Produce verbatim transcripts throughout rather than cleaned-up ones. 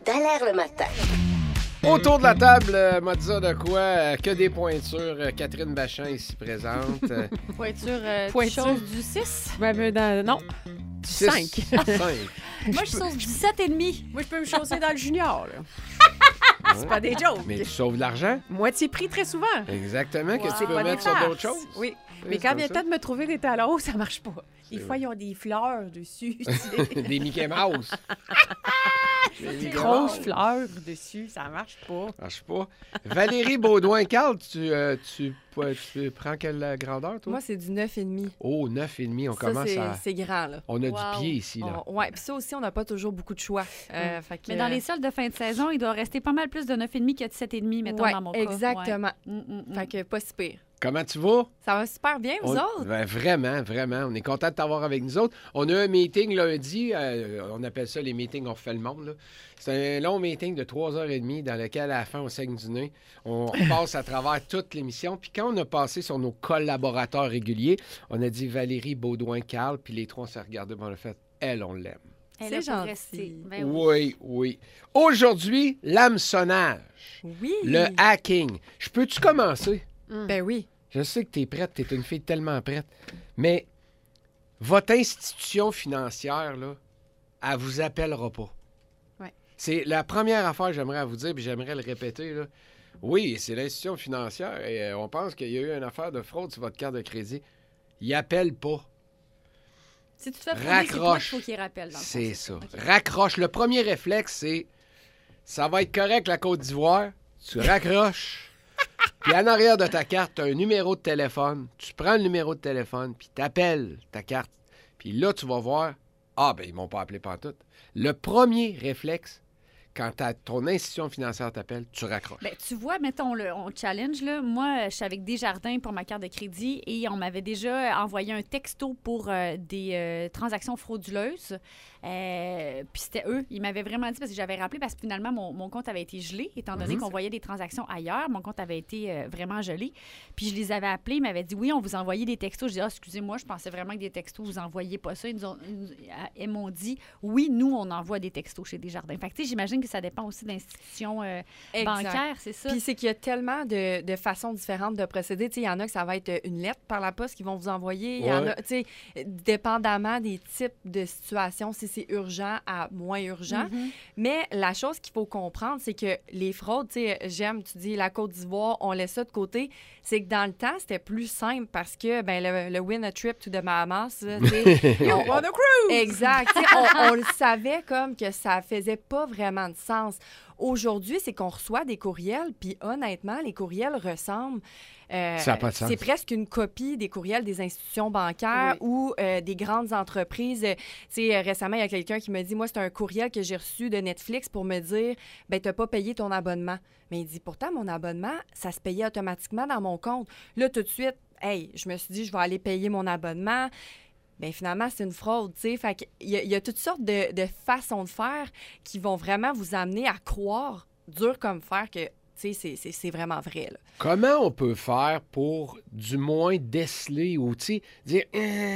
Dallaire le matin. Autour de la table, euh, m'a dit ça de quoi? Euh, que des pointures. Euh, Catherine Bachan ici présente. Euh, Pointure, euh, Pointure. chose du six. Ben, ben, dans- non, six, cinq. cinq. Moi, je sauce du sept et demi. Moi, je peux me chausser dans le junior, là. C'est pas des jokes. Mais tu sauves de l'argent? Moitié prix très souvent. Exactement. Qu'est-ce que tu Wow. peux Pas mettre des sur farces. d'autres choses? Oui. Oui, Mais c'est quand comme vient ça. le temps de me trouver des talons, ça marche pas. Des C'est fois, ils ont des fleurs dessus. tu sais. Des Mickey Mouse. Des Mickey Grosses Mouse. fleurs dessus, ça marche pas. Marche pas. Valérie Baudouin-Carl, tu, euh, tu, tu prends quelle grandeur, toi? Moi, c'est du neuf virgule cinq. Oh, neuf et demi. On Ça, commence c'est à... c'est grand, là. On a Wow. du pied ici, là. On- ouais, puis ça aussi, on n'a pas toujours beaucoup de choix. Euh, fait que- Mais dans les soldes de fin de saison, il doit rester pas mal plus de neuf et demi que de sept et demi, mettons, Ouais, dans mon cas. exactement. Ouais. Mm, mm, mm. Fait que pas si pire. Comment tu vas? Ça va super bien, vous On- autres? Ben, vraiment, vraiment. On est content de t'avoir avec nous autres. On a eu un meeting lundi. euh, on appelle ça les meetings On refait le monde. là. C'est un long meeting de trois heures trente dans lequel, à la fin, on saigne du nez. On passe à travers toute l'émission. Puis quand on a passé sur nos collaborateurs réguliers, on a dit Valérie Baudouin-Carl. Puis les trois, on s'est regardés. On a fait « Elle, on l'aime. Elle C'est a pour gentil. rester. Ben oui. Oui, oui. Aujourd'hui, l'hameçonnage, Oui. le hacking. Je peux-tu commencer? Ben oui. Je sais que tu es prête, tu es une fille tellement prête. Mais votre institution financière, là, elle vous appellera pas. Ouais. C'est la première affaire que j'aimerais vous dire, puis j'aimerais le répéter. Là. Oui, c'est l'institution financière et euh, on pense qu'il y a eu une affaire de fraude sur votre carte de crédit. Ils appellent pas. Si tu te fais frauder, c'est toi qu'il Raccroche. faut qu'il rappelle. Dans le fond, C'est ça. OK. Raccroche. Le premier réflexe, c'est ça va être correct la Côte d'Ivoire. Tu raccroches. Puis en arrière de ta carte, tu as un numéro de téléphone. Tu prends le numéro de téléphone, puis tu appelles ta carte. Puis là, tu vas voir, ah, ben ils m'ont pas appelé pantoute. Le premier réflexe, quand ta- ton institution financière t'appelle, tu raccroches. Ben, tu vois, mettons, le, on challenge, là. Moi, je suis avec Desjardins pour ma carte de crédit et on m'avait déjà envoyé un texto pour euh, des euh, transactions frauduleuses. Euh, Puis c'était eux. Ils m'avaient vraiment dit, parce que j'avais rappelé, parce que finalement, mon, mon compte avait été gelé, étant donné Mhm. qu'on voyait des transactions ailleurs. Mon compte avait été euh, vraiment gelé. Puis je les avais appelés, ils m'avaient dit, oui, on vous envoyait des textos. Je dis, ah, excusez-moi, je pensais vraiment que des textos, vous envoyiez pas ça. Ils, nous ont- ils nous- ils m'ont dit, oui, nous, on envoie des textos chez Desjardins. Fait que, tu sais, j'imagine que ça dépend aussi de l'institution euh, Exact. bancaire, c'est ça? Puis c'est qu'il y a tellement de, de façons différentes de procéder. Tu sais, il y en a que ça va être une lettre par la poste qu'ils vont vous envoyer. Il y en Ouais. a, tu sais, dépendamment des types de situations, si c'est urgent à moins urgent. Mhm. Mais la chose qu'il faut comprendre, c'est que les fraudes, tu sais, j'aime, tu dis la Côte d'Ivoire, on laisse ça de côté. C'est que dans le temps, c'était plus simple parce que, ben le, le win a trip to the Bahamas, là, tu sais, on- on a cruise! Exact. Tu sais, on, on le savait comme que ça faisait pas vraiment de sens. Aujourd'hui, c'est qu'on reçoit des courriels, puis honnêtement, les courriels ressemblent. euh, Ça a pas de sens. C'est presque une copie des courriels des institutions bancaires Oui. ou euh, des grandes entreprises. Euh, Tu sais, euh, récemment, il y a quelqu'un qui me dit, moi, c'est un courriel que j'ai reçu de Netflix pour me dire, ben, t'as pas payé ton abonnement. Mais il dit, pourtant, mon abonnement, ça se payait automatiquement dans mon compte. Là, tout de suite, hey, je me suis dit, je vais aller payer mon abonnement. Bien, finalement, c'est une fraude, tu sais. Fait qu'il y, a- il y a toutes sortes de, de façons de faire qui vont vraiment vous amener à croire, dur comme fer, que, tu sais, c'est- c'est c'est vraiment vrai, là. Comment on peut faire pour, du moins, déceler ou, tu sais, dire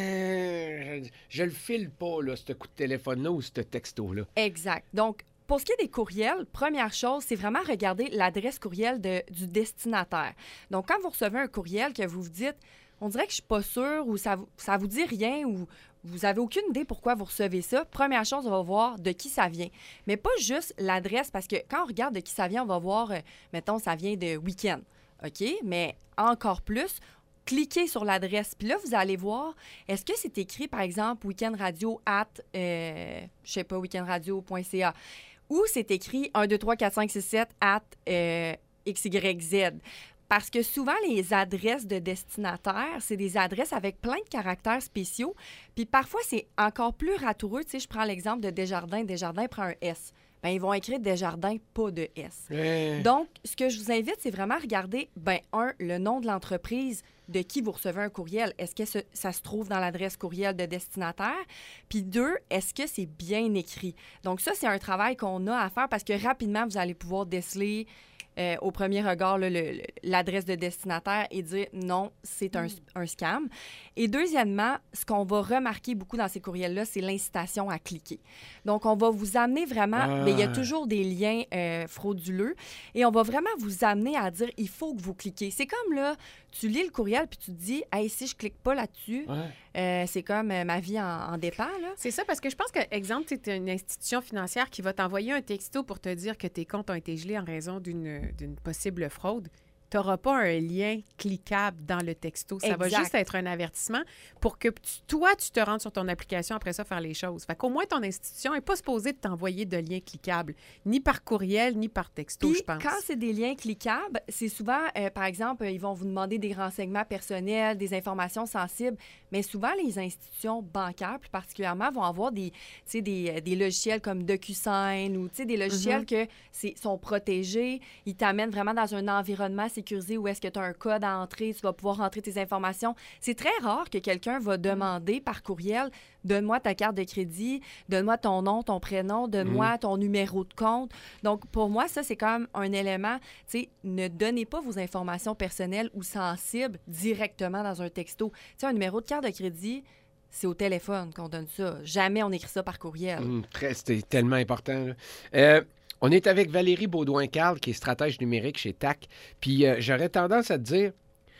Euh, je, je le file pas, là, ce coup de téléphone-là ou ce texto-là? Exact. Donc, pour ce qui est des courriels, première chose, c'est vraiment regarder l'adresse courriel de- du destinataire. Donc, quand vous recevez un courriel que vous vous dites, on dirait que je suis pas sûre ou ça vous, ça vous dit rien ou vous avez aucune idée pourquoi vous recevez ça, première chose, on va voir de qui ça vient. Mais pas juste l'adresse, parce que quand on regarde de qui ça vient, on va voir, euh, mettons, ça vient de Weekend. OK? Mais encore plus, cliquez sur l'adresse. Puis là, vous allez voir, est-ce que c'est écrit, par exemple, weekendradio at, euh, je sais pas, weekendradio point c a, ou c'est écrit un, deux, trois, quatre, cinq, six, sept at euh, X Y Z. Parce que souvent, les adresses de destinataires, c'est des adresses avec plein de caractères spéciaux. Puis parfois, c'est encore plus ratoureux. Tu sais, je prends l'exemple de Desjardins. Desjardins prend un S. Bien, ils vont écrire Desjardins, pas de S. Eh, Donc, ce que je vous invite, c'est vraiment à regarder, ben un, le nom de l'entreprise de qui vous recevez un courriel. Est-ce que ce- ça se trouve dans l'adresse courriel de destinataire? Puis deux, est-ce que c'est bien écrit? Donc ça, c'est un travail qu'on a à faire parce que rapidement, vous allez pouvoir déceler euh, au premier regard là, le- le- l'adresse de destinataire et dire non, c'est un, un scam. Et deuxièmement, ce qu'on va remarquer beaucoup dans ces courriels-là, c'est l'incitation à cliquer. Donc, on va vous amener vraiment, Ah. mais il y a toujours des liens euh, frauduleux et on va vraiment vous amener à dire il faut que vous cliquez. C'est comme là, tu lis le courriel puis tu te dis, hey, si je clique pas là-dessus, Ouais. euh, c'est comme euh, ma vie en, en dépend. Là. C'est ça, parce que je pense que, exemple, tu es une institution financière qui va t'envoyer un texto pour te dire que tes comptes ont été gelés en raison d'une d'une possible fraude. Tu n'auras pas un lien cliquable dans le texto. Ça va Exact. juste être un avertissement pour que tu- toi, tu te rendes sur ton application après ça faire les choses. Fait qu'au moins, ton institution n'est pas supposée de t'envoyer de liens cliquables, ni par courriel, ni par texto, Puis, je pense. quand c'est des liens cliquables, c'est souvent, euh, par exemple, ils vont vous demander des renseignements personnels, des informations sensibles, mais souvent, les institutions bancaires, plus particulièrement, vont avoir des, tu sais, des, des logiciels comme DocuSign ou tu sais, des logiciels que c'est, sont protégés. Ils t'amènent vraiment dans un environnement sécurisé où est-ce que tu as un code à entrer, tu vas pouvoir rentrer tes informations. C'est très rare que quelqu'un va demander par courriel « Donne-moi ta carte de crédit, donne-moi ton nom, ton prénom, donne-moi ton numéro de compte. » Donc, pour moi, ça, c'est comme un élément, tu sais, ne donnez pas vos informations personnelles ou sensibles directement dans un texto. Tu sais, un numéro de carte de crédit, c'est au téléphone qu'on donne ça. Jamais on écrit ça par courriel. Hum, très- C'était tellement important. là. Euh, on est avec Valérie Baudouin-Carl, qui est stratège numérique chez T A C. Puis euh, j'aurais tendance à te dire,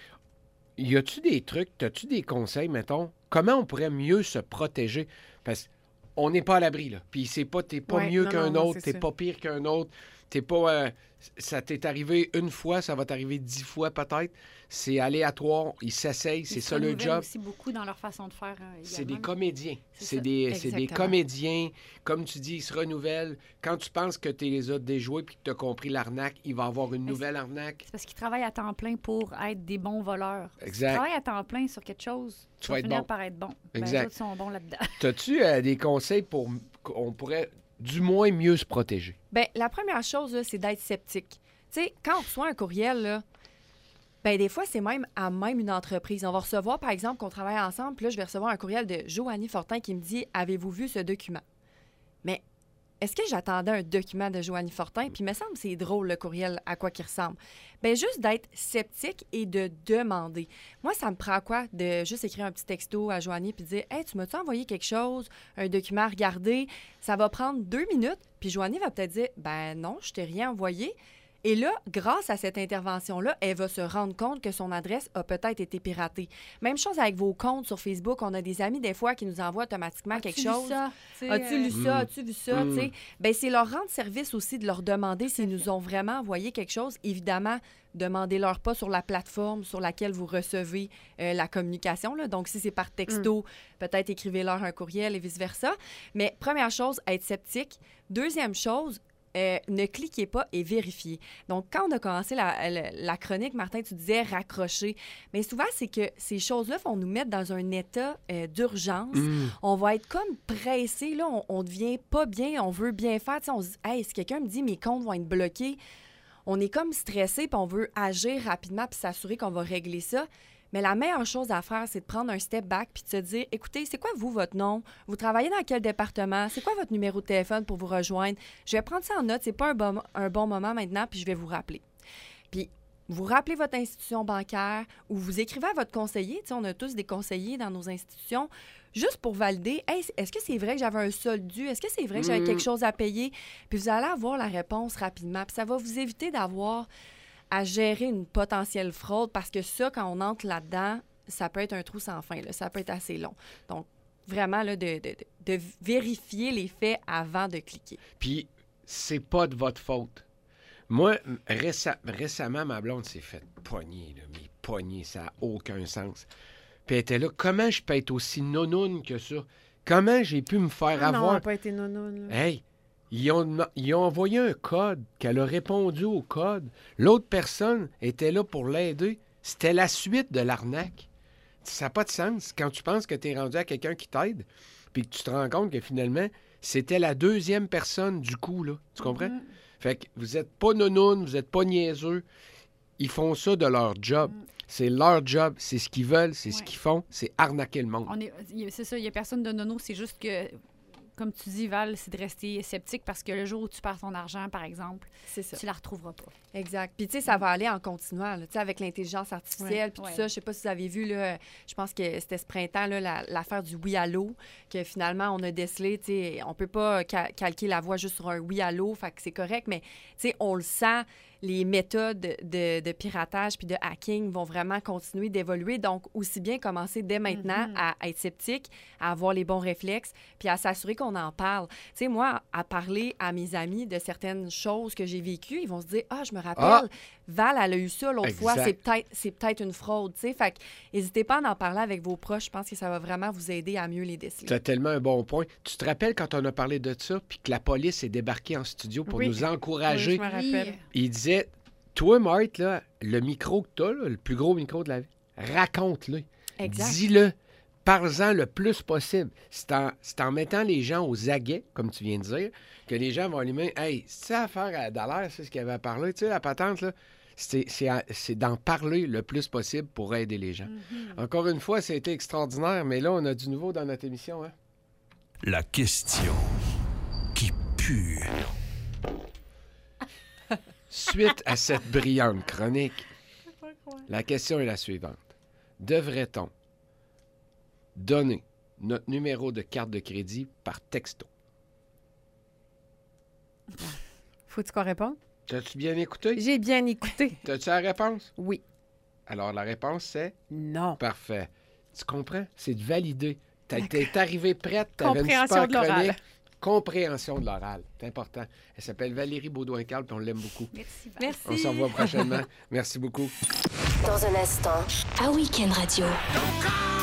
y a-tu des trucs, as-tu des conseils, mettons, comment on pourrait mieux se protéger? Parce qu'on n'est pas à l'abri, là. Puis c'est pas, t'es pas Ouais, mieux non, qu'un non, non, autre, c'est t'es ça. pas pire qu'un autre, t'es pas... euh, ça t'est arrivé une fois, ça va t'arriver dix fois peut-être. C'est aléatoire, ils s'essayent, c'est Ils se ça le renouvellent job. aussi beaucoup dans leur façon de faire. euh, C'est des également. comédiens. C'est C'est ça. des, c'est des Exactement. comédiens. Comme tu dis, ils se renouvellent. Quand tu penses que tu les as déjoués puis que tu as compris l'arnaque, il va y avoir une Mais nouvelle arnaque. C'est parce qu'ils travaillent à temps plein pour être des bons voleurs. Si tu Exact. travailles à temps plein sur quelque chose, Tu tu vas vas être finir bon. par être bon. Ben, Exact. les autres sont bons là-dedans. As-tu euh, des conseils pour qu'on pourrait du moins mieux se protéger? Bien, la première chose, là, c'est d'être sceptique. Tu sais, quand on reçoit un courriel, là, ben, des fois, c'est même à même une entreprise. On va recevoir, par exemple, qu'on travaille ensemble, puis là, je vais recevoir un courriel de Joanie Fortin qui me dit « Avez-vous vu ce document? » Mais est-ce que j'attendais un document de Joanie Fortin? Puis il me semble que c'est drôle, le courriel, à quoi qu'il ressemble. Bien, juste d'être sceptique et de demander. Moi, ça me prend quoi de juste écrire un petit texto à Joanie puis dire « Hey, tu m'as-tu envoyé quelque chose? Un document à regarder? » Ça va prendre deux minutes, puis Joanie va peut-être dire « Ben non, je t'ai rien envoyé. » Et là, grâce à cette intervention-là, elle va se rendre compte que son adresse a peut-être été piratée. Même chose avec vos comptes sur Facebook. On a des amis, des fois, qui nous envoient automatiquement quelque As-tu vu chose. ça? Tu sais, As-tu euh, lu ça? Mm. As-tu vu ça? Mm. Tu sais, ben, c'est leur rendre service aussi de leur demander s'ils nous ont vraiment envoyé quelque chose. Évidemment, demandez-leur pas sur la plateforme sur laquelle vous recevez euh, la communication. Là. Donc, si c'est par texto, peut-être écrivez-leur un courriel et vice-versa. Mais première chose, être sceptique. Deuxième chose, Euh, ne cliquez pas et vérifiez. Donc, quand on a commencé la, la, la chronique, Martin, tu disais raccrocher. Mais souvent, c'est que ces choses-là vont nous mettre dans un état euh, d'urgence. Mm. On va être comme pressé, là, on, on devient pas bien, on veut bien faire. Tu sais, on se dit, hey, si quelqu'un me dit mes comptes vont être bloqués, on est comme stressé, puis on veut agir rapidement, puis s'assurer qu'on va régler ça. Mais la meilleure chose à faire, c'est de prendre un step back puis de se dire, écoutez, c'est quoi vous, votre nom? Vous travaillez dans quel département? C'est quoi votre numéro de téléphone pour vous rejoindre? Je vais prendre ça en note, c'est pas un bon, un bon moment maintenant, puis je vais vous rappeler. Puis, vous rappelez votre institution bancaire ou vous écrivez à votre conseiller. Tu sais, on a tous des conseillers dans nos institutions, juste pour valider, hey, est-ce que c'est vrai que j'avais un solde dû? Est-ce que c'est vrai que j'avais Mm. quelque chose à payer? Puis vous allez avoir la réponse rapidement. Puis ça va vous éviter d'avoir à gérer une potentielle fraude parce que ça, quand on entre là-dedans, ça peut être un trou sans fin. Là. Ça peut être assez long. Donc, vraiment, là, de, de, de vérifier les faits avant de cliquer. Puis, c'est pas de votre faute. Moi, réce- récemment, ma blonde s'est faite pogner, là, mais pogner, ça n'a aucun sens. Puis elle était là, comment je peux être aussi nonoune que ça? Comment j'ai pu me faire Ah non, elle avoir? n'a pas été nounoune. là. Hey, ils ont, ils ont envoyé un code, qu'elle a répondu au code. L'autre personne était là pour l'aider. C'était la suite de l'arnaque. Ça n'a pas de sens. Quand tu penses que tu es rendu à quelqu'un qui t'aide, puis que tu te rends compte que finalement, c'était la deuxième personne du coup, là. Tu comprends? Mhm. Fait que vous n'êtes pas nounoun, vous n'êtes pas niaiseux. Ils font ça de leur job. Mm. C'est leur job, c'est ce qu'ils veulent, c'est ce Ouais. qu'ils font, c'est arnaquer le monde. On est, y a- c'est ça, il n'y a personne de nono, c'est juste que comme tu dis, Val, c'est de rester sceptique parce que le jour où tu perds ton argent, par exemple, C'est ça. tu la retrouveras pas. Exact. Puis, tu sais, ça va aller en continuant, là, tu sais, avec l'intelligence artificielle, Ouais, puis ouais. tout ça. Je sais pas si vous avez vu, là, je pense que c'était ce printemps, là, la- l'affaire du oui allô, que finalement, on a décelé, tu sais, on peut pas ca- calquer la voix juste sur un oui allô, fait que c'est correct, mais, tu sais, on le sent, les méthodes de, de piratage puis de hacking vont vraiment continuer d'évoluer. Donc, aussi bien commencer dès maintenant Mhm. à être sceptique, à avoir les bons réflexes, puis à s'assurer qu'on en parle. Tu sais, moi, à parler à mes amis de certaines choses que j'ai vécues, ils vont se dire « Ah, je me rappelle, Ah! Val, elle a eu ça l'autre fois, Exact. c'est peut-être c'est peut-être une fraude. » Tu sais, fait que n'hésitez pas à en parler avec vos proches. Je pense que ça va vraiment vous aider à mieux les déceler. Tu as tellement un bon point. Tu te rappelles quand on a parlé de ça, puis que la police est débarquée en studio pour Oui. nous Oui, encourager? je me rappelle. Il disait, toi, Marthe, là, le micro que tu as, le plus gros micro de la vie, raconte-le. Exact. Dis-le. Parle-en le plus possible. C'est en, c'est en mettant les gens aux aguets, comme tu viens de dire, que les gens vont allumer. Hey, c'est ça affaire à Dallaire, c'est ce qu'il avait à parler. Tu sais, la patente, là, c'est, c'est, à- c'est d'en parler le plus possible pour aider les gens. Mhm. Encore une fois, ça a été extraordinaire, mais là, on a du nouveau dans notre émission. Hein? La question qui pue. Suite à cette brillante chronique, la question est la suivante. Devrait-on donner notre numéro de carte de crédit par texto? Faut-tu qu'on réponde? T'as-tu bien écouté? J'ai bien écouté. T'as-tu la réponse? Oui. Alors, la réponse, c'est Non. parfait. Tu comprends? C'est de valider. T'as- T'es arrivé prête, t'avais une Compréhension super de l'oral. chronique. Compréhension de l'oral. C'est important. Elle s'appelle Valérie Baudouin-Carle, puis on l'aime beaucoup. Merci, Val. Merci. On se revoit prochainement. Merci beaucoup. Dans un instant, à Week-end Radio. Don't call